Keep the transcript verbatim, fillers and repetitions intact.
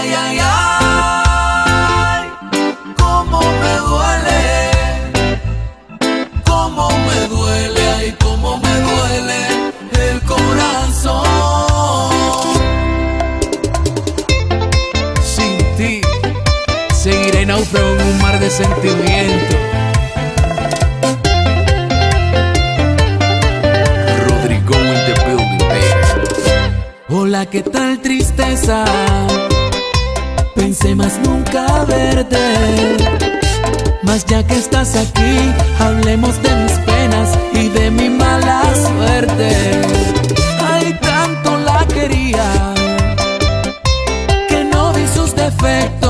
Ay, ay, ay, cómo me duele, cómo me duele, ay, cómo me duele el corazón. Sin ti, seguiré náufrago en un mar de sentimientos. Rodrigo in the building, baby. Hola, ¿qué tal tristeza? Pensé más nunca verte, mas ya que estás aquí, hablemos de mis penas y de mi mala suerte. Ay, tanto la quería que no vi sus defectos.